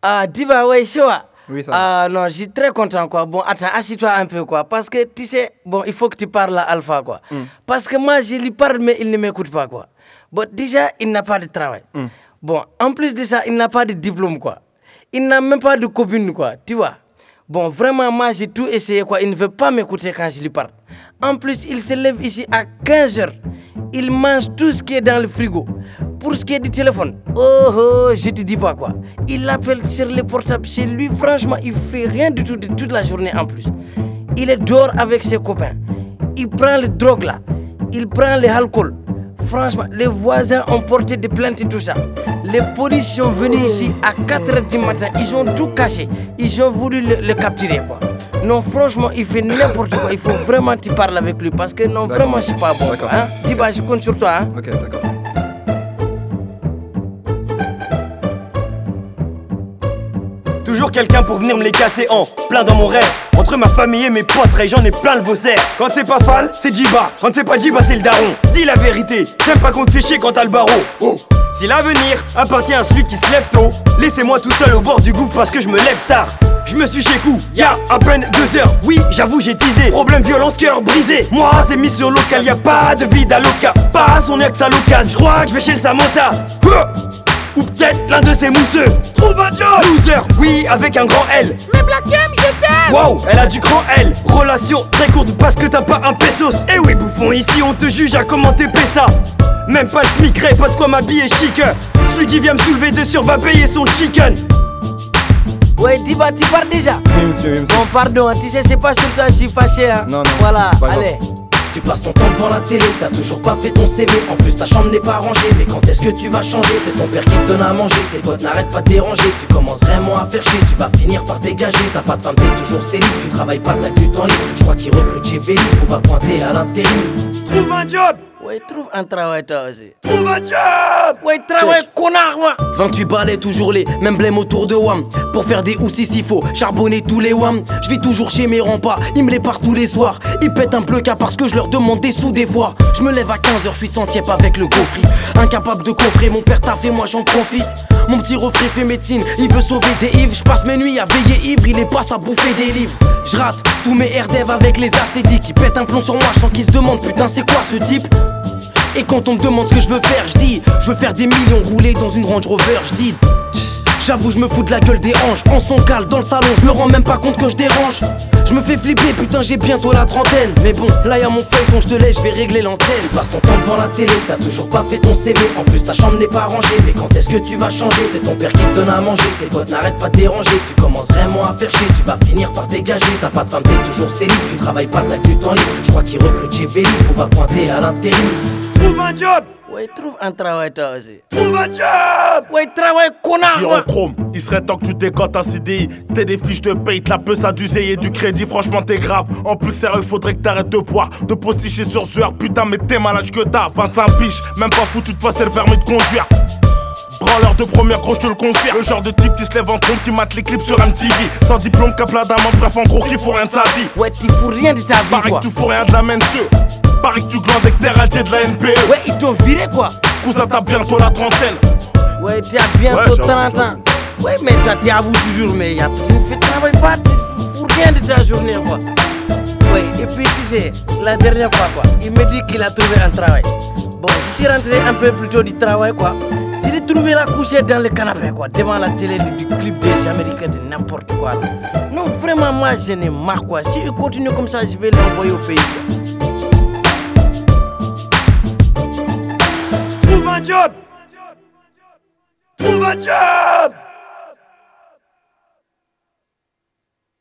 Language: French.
Ah, Diba, ouais, Shoa. Oui, ça Ah, non, je suis très content, quoi. Bon, attends, assis-toi un peu, quoi. Parce que, tu sais, bon, il faut que tu parles à Alpha, quoi. Parce que moi, je lui parle, mais il ne m'écoute pas, quoi. Bon, déjà, il n'a pas de travail. Bon, en plus de ça, il n'a pas de diplôme, quoi. Il n'a même pas de copine, quoi. Tu vois. Bon, vraiment, moi, j'ai tout essayé, quoi. Il ne veut pas m'écouter quand je lui parle. En plus, il se lève ici à 15h. Il mange tout ce qui est dans le frigo. Pour ce qui est du téléphone, je te dis pas, quoi. Il appelle sur le portable chez lui. Franchement, il fait rien du tout de toute la journée en plus. Il est dehors avec ses copains. Il prend le drogue là. Il prend l'alcool. Franchement, les voisins ont porté des plaintes et tout ça. Les policiers sont venus ici à 4h du matin. Ils ont tout caché. Ils ont voulu le capturer, quoi. Non, franchement, il fait n'importe quoi. Il faut vraiment que tu parles avec lui parce que non, vraiment, c'est pas bon. Hein? Dis-moi, je compte sur toi. Hein? Ok, d'accord. Toujours quelqu'un pour venir me les casser en plein dans mon rêve. Entre ma famille et mes potes, j'en ai plein le vaussaire. Quand t'es pas fan, c'est Djiba. Quand t'es pas Djiba, c'est le daron. Dis la vérité, t'aimes pas qu'on te fait chier quand t'as le barreau. Si l'avenir appartient à celui qui se lève tôt, laissez-moi tout seul au bord du gouffre parce que je me lève tard. Je me suis chez Kou, y'a à peine 2 heures. Oui, j'avoue, j'ai teasé. Problème, violence, cœur brisé. Moi, c'est mission locale, y'a pas de vie d'aloca. Pas son ex à l'occasion. J'crois que je vais chez le Samosa. Ou peut-être l'un de ces mousseux. Trouve un job. Loser, oui, avec un grand L. Mais Black M, je t'aime. Wow, elle a du grand L. Relation très courte parce que t'as pas un pesos. Eh oui, bouffon, ici on te juge à comment t'épais ça. Même pas le smic, pas de quoi m'habiller chic. Celui qui vient me soulever dessus va payer son chicken. Ouais, Diba, tu pars déjà. Oui, monsieur. Bon, pardon, tu sais, c'est pas sur toi, je suis fâché. Hein. Non. Voilà, Pas grave. allez. Tu passes ton temps devant la télé, t'as toujours pas fait ton CV. En plus ta chambre n'est pas rangée, mais quand est-ce que tu vas changer? C'est ton père qui te donne à manger, tes potes n'arrêtent pas de déranger. Tu commences vraiment à faire chier, tu vas finir par dégager. T'as pas de femme, t'es toujours célib, tu travailles pas, t'as du temps libre. Je crois qu'il recrute chez Véli pour va pointer à l'intérim. Trouve un job. Ouais, trouve un travail toi aussi. Trouve un job. Ouais, travail, connard, moi. 28 balais, toujours les mêmes blêmes autour de WAM. Pour faire des houssis s'il faut, charbonner tous les WAM. Je vis toujours chez mes remparts, ils me les partent tous les soirs. Ils pètent un bleu-cas parce que je leur demande des sous des fois. Je me lève à 15h, je suis sans tiep avec le gaufri. Incapable de coffrer, mon père t'a fait, moi j'en profite. Mon petit refrain fait médecine, il veut sauver des ivres. Je passe mes nuits à veiller ivre, il est pas à bouffer des livres. Je rate tous mes RDEV avec les acédiques. Ils pètent un plomb sur moi, je sens qu'ils se demandent putain c'est quoi ce type. Et quand on me demande ce que je veux faire, je dis je veux faire des millions rouler dans une Range Rover, je dis. J'avoue je me fous de la gueule des hanches. En son cale dans le salon, je me rends même pas compte que je dérange. Je me fais flipper, putain j'ai bientôt la trentaine. Mais bon, là y'a mon feuilleton, je te laisse, je vais régler l'antenne. Tu passes ton temps devant la télé, t'as toujours pas fait ton CV. En plus ta chambre n'est pas rangée, mais quand est-ce que tu vas changer? C'est ton père qui te donne à manger, tes potes n'arrêtent pas de déranger. Tu commences vraiment à faire chier, tu vas finir par dégager. T'as pas de femme, t'es toujours célib, tu travailles pas, t'as du temps libre. Je crois qu'il recrute chez Véli pour va pointer à l'intérim. Trouve un job. Ouais, trouve un travail toi aussi. Trouve un job. Ouais, travail, connard, J'suis moi. en chrome, il serait temps que tu décotes un CDI. T'es des fiches de paye, la peu ça d'user et du crédit, franchement t'es grave. En plus sérieux, faudrait que t'arrêtes de boire, de posticher sur sueur. Putain mais t'es malade que t'as, 25 piges, même pas foutu de passer le permis de conduire. Branleur de première gros, je te le confirme. Le genre de type qui se lève en trompe, qui mate les clips sur MTV. Sans diplôme, cap la dame, bref en gros qui faut rien de sa vie. Ouais, tu fous rien de ta vie, Pareil quoi. que tu fous rien de la mensue. Pareil que tu glandes avec tes radiers de la NPE. Ouais, ils t'ont viré, quoi. Cousin t'as bientôt la trentaine. Ouais, tu as bientôt Ouais, 30 ans. Ouais, mais toi, tu avoues toujours, mais tu ne fais travail pas, tu fous rien de ta journée, quoi. Ouais, et puis tu sais, la dernière fois, quoi, il me dit qu'il a trouvé un travail. Bon, je suis rentré un peu plus tôt du travail, quoi. J'ai trouvé la couchée dans le canapé, quoi, devant la télé du clip des Américains, de n'importe quoi, là. Non, vraiment, moi, je n'ai marre, quoi. Si il continue comme ça, je vais l'envoyer au pays, quoi. Trouve un job. Trouve un job.